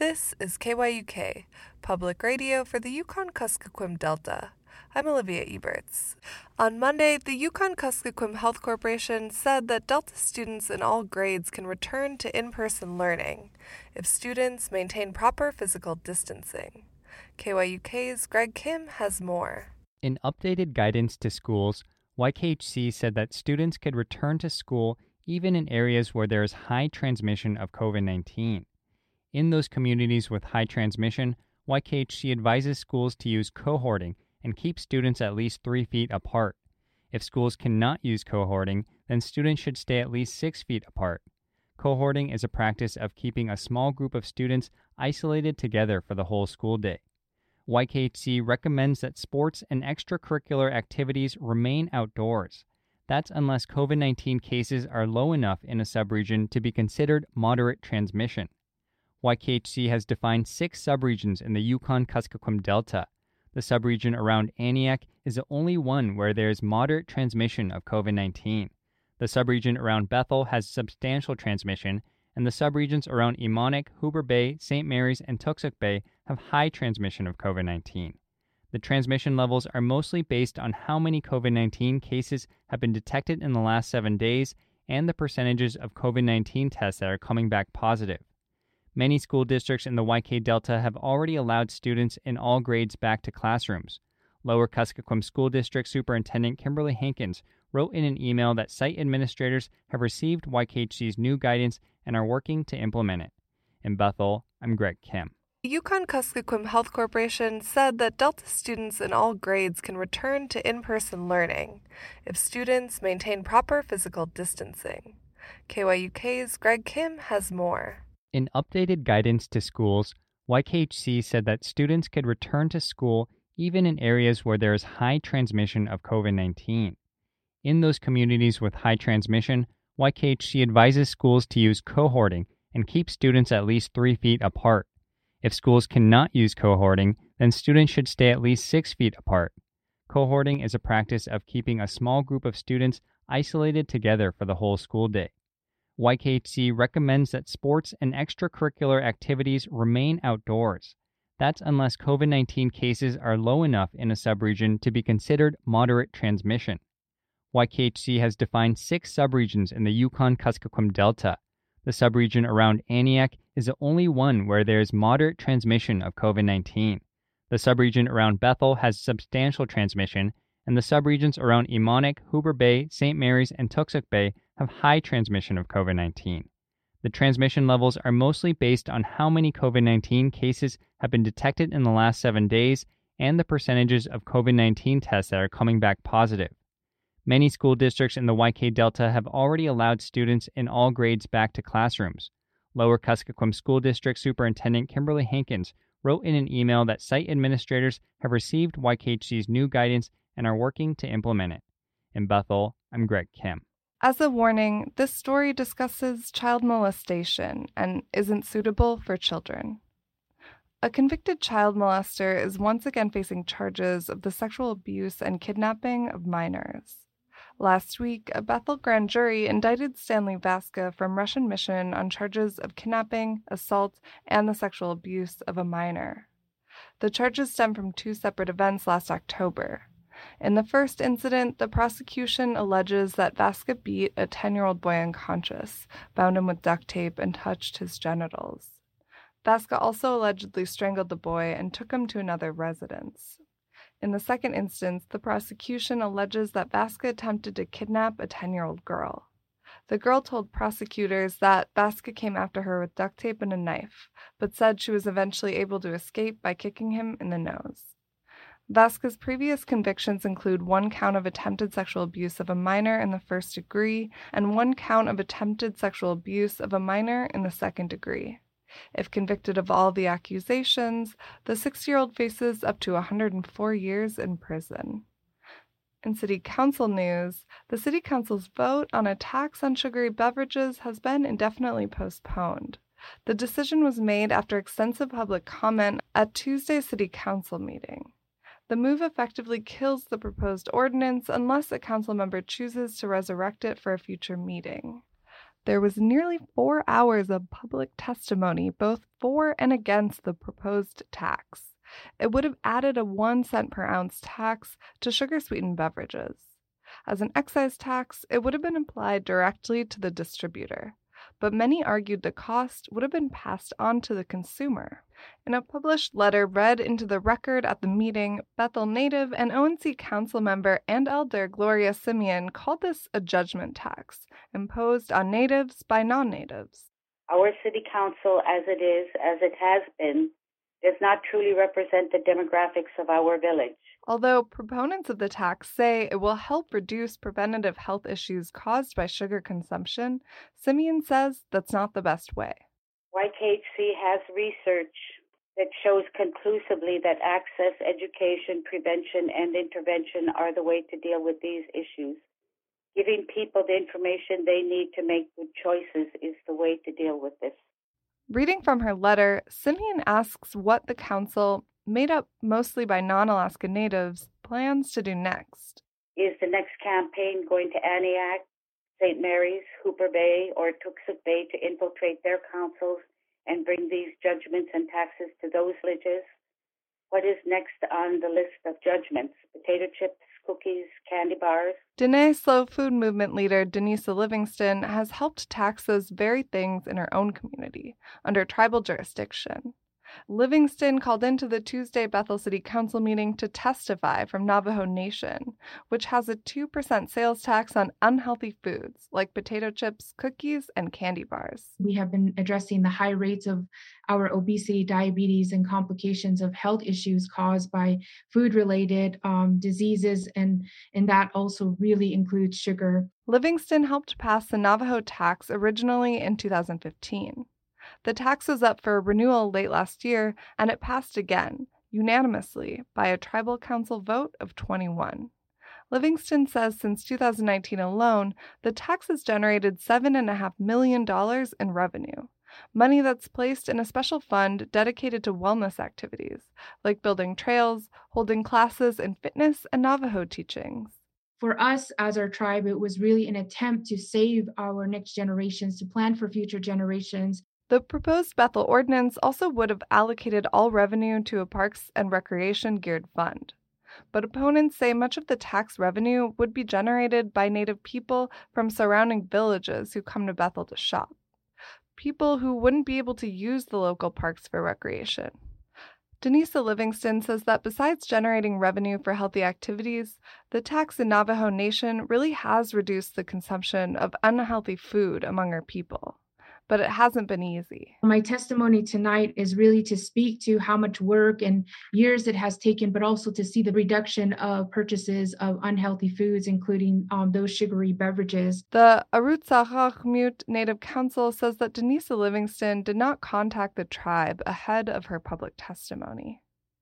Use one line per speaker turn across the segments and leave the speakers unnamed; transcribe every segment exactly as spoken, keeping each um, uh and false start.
This is K Y U K, public radio for the Yukon-Kuskokwim Delta. I'm Olivia Eberts. On Monday, the Yukon-Kuskokwim Health Corporation said that Delta students in all grades can return to in-person learning if students maintain proper physical distancing. K Y U K's Greg Kim has more.
In updated guidance to schools, Y K H C said that students could return to school even in areas where there is high transmission of COVID nineteen. In those communities with high transmission, Y K H C advises schools to use cohorting and keep students at least three feet apart. If schools cannot use cohorting, then students should stay at least six feet apart. Cohorting is a practice of keeping a small group of students isolated together for the whole school day. Y K H C recommends that sports and extracurricular activities remain outdoors. That's unless COVID nineteen cases are low enough in a subregion to be considered moderate transmission. Y K H C has defined six subregions in the Yukon-Kuskokwim Delta. The subregion around Aniak is the only one where there is moderate transmission of COVID nineteen. The subregion around Bethel has substantial transmission, and the subregions around Emonic, Hooper Bay, Saint Mary's, and Tuksuk Bay have high transmission of COVID nineteen. The transmission levels are mostly based on how many COVID nineteen cases have been detected in the last seven days and the percentages of COVID nineteen tests that are coming back positive. Many school districts in the Y K Delta have already allowed students in all grades back to classrooms. Lower Kuskokwim School District Superintendent Kimberly Hankins wrote in an email that site administrators have received Y K H C's new guidance and are working to implement it. In Bethel, I'm Greg Kim.
The Yukon-Kuskokwim Health Corporation said that Delta students in all grades can return to in-person learning if students maintain proper physical distancing. K Y U K's Greg Kim has more.
In updated guidance to schools, Y K H C said that students could return to school even in areas where there is high transmission of COVID nineteen. In those communities with high transmission, Y K H C advises schools to use cohorting and keep students at least three feet apart. If schools cannot use cohorting, then students should stay at least six feet apart. Cohorting is a practice of keeping a small group of students isolated together for the whole school day. Y K H C recommends that sports and extracurricular activities remain outdoors. That's unless COVID nineteen cases are low enough in a subregion to be considered moderate transmission. Y K H C has defined six subregions in the Yukon-Kuskokwim Delta. The subregion around Aniak is the only one where there is moderate transmission of COVID nineteen. The subregion around Bethel has substantial transmission, and the subregions around Emonic, Hooper Bay, Saint Mary's, and Tuksuk Bay have high transmission of COVID nineteen. The transmission levels are mostly based on how many COVID nineteen cases have been detected in the last seven days and the percentages of COVID nineteen tests that are coming back positive. Many school districts in the Y K Delta have already allowed students in all grades back to classrooms. Lower Kuskokwim School District Superintendent Kimberly Hankins wrote in an email that site administrators have received Y K H C's new guidance and are working to implement it. In Bethel, I'm Greg Kim.
As a warning, this story discusses child molestation and isn't suitable for children. A convicted child molester is once again facing charges of the sexual abuse and kidnapping of minors. Last week, a Bethel grand jury indicted Stanley Vaska from Russian Mission on charges of kidnapping, assault, and the sexual abuse of a minor. The charges stem from two separate events last October. In the first incident, the prosecution alleges that Vaska beat a ten-year-old boy unconscious, bound him with duct tape, and touched his genitals. Vaska also allegedly strangled the boy and took him to another residence. In the second instance, the prosecution alleges that Vaska attempted to kidnap a ten-year-old girl. The girl told prosecutors that Vaska came after her with duct tape and a knife, but said she was eventually able to escape by kicking him in the nose. Vaska's previous convictions include one count of attempted sexual abuse of a minor in the first degree and one count of attempted sexual abuse of a minor in the second degree. If convicted of all the accusations, the six-year-old faces up to one hundred four years in prison. In City Council news, the City Council's vote on a tax on sugary beverages has been indefinitely postponed. The decision was made after extensive public comment at Tuesday's City Council meeting. The move effectively kills the proposed ordinance unless a council member chooses to resurrect it for a future meeting. There was nearly four hours of public testimony, both for and against the proposed tax. It would have added a one cent per ounce tax to sugar-sweetened beverages. As an excise tax, it would have been applied directly to the distributor, but many argued the cost would have been passed on to the consumer. In a published letter read into the record at the meeting, Bethel native and O N C council member and elder Gloria Simeon called this a judgment tax imposed on natives by non-natives.
Our city council, as it is, as it has been, does not truly represent the demographics of our village.
Although proponents of the tax say it will help reduce preventative health issues caused by sugar consumption, Simeon says that's not the best way.
Y K H C has research that shows conclusively that access, education, prevention, and intervention are the way to deal with these issues. Giving people the information they need to make good choices is the way to deal with this.
Reading from her letter, Simeon asks what the council, made up mostly by non-Alaska natives, plans to do next.
Is the next campaign going to Aniak, Saint Mary's, Hooper Bay, or Tuxuk Bay to infiltrate their councils and bring these judgments and taxes to those villages? What is next on the list of judgments? Potato chips, cookies, candy bars?
Dene Slow Food Movement leader Denisa Livingston has helped tax those very things in her own community, under tribal jurisdiction. Livingston called into the Tuesday Bethel City Council meeting to testify from Navajo Nation, which has a two percent sales tax on unhealthy foods like potato chips, cookies, and candy bars.
We have been addressing the high rates of our obesity, diabetes, and complications of health issues caused by food-related um, diseases, and, and that also really includes sugar.
Livingston helped pass the Navajo tax originally in two thousand fifteen. The tax was up for renewal late last year, and it passed again, unanimously, by a tribal council vote of twenty-one. Livingston says since two thousand nineteen alone, the tax has generated seven point five million dollars in revenue, money that's placed in a special fund dedicated to wellness activities, like building trails, holding classes in fitness and Navajo teachings.
For us as our tribe, it was really an attempt to save our next generations, to plan for future generations.
The proposed Bethel ordinance also would have allocated all revenue to a Parks and Recreation geared fund. But opponents say much of the tax revenue would be generated by Native people from surrounding villages who come to Bethel to shop, people who wouldn't be able to use the local parks for recreation. Denisa Livingston says that besides generating revenue for healthy activities, the tax in Navajo Nation really has reduced the consumption of unhealthy food among our people. But it hasn't been easy.
My testimony tonight is really to speak to how much work and years it has taken, but also to see the reduction of purchases of unhealthy foods, including um, those sugary beverages.
The Arutsaaqaqmiut Native Council says that Denisa Livingston did not contact the tribe ahead of her public testimony.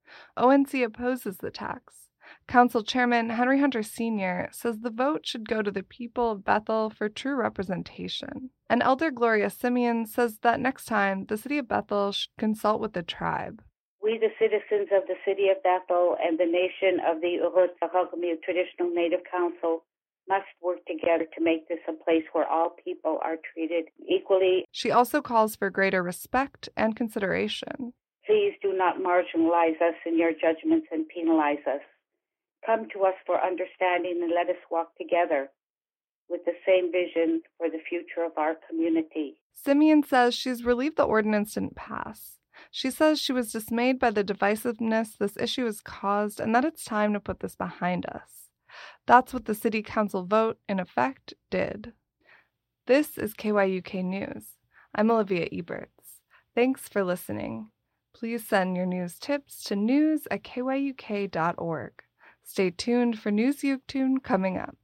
O N C opposes the tax. Council Chairman Henry Hunter Senior says the vote should go to the people of Bethel for true representation. And Elder Gloria Simeon says that next time, the city of Bethel should consult with the tribe.
We, the citizens of the city of Bethel and the nation of the Arutsaaqaqmiut Traditional Native Council, must work together to make this a place where all people are treated equally.
She also calls for greater respect and consideration.
Please do not marginalize us in your judgments and penalize us. Come to us for understanding and let us walk together with the same vision for the future of our community.
Simeon says she's relieved the ordinance didn't pass. She says she was dismayed by the divisiveness this issue has caused and that it's time to put this behind us. That's what the City Council vote, in effect, did. This is K Y U K News. I'm Olivia Eberts. Thanks for listening. Please send your news tips to news at K Y U K dot org. Stay tuned for News Yuktun coming up.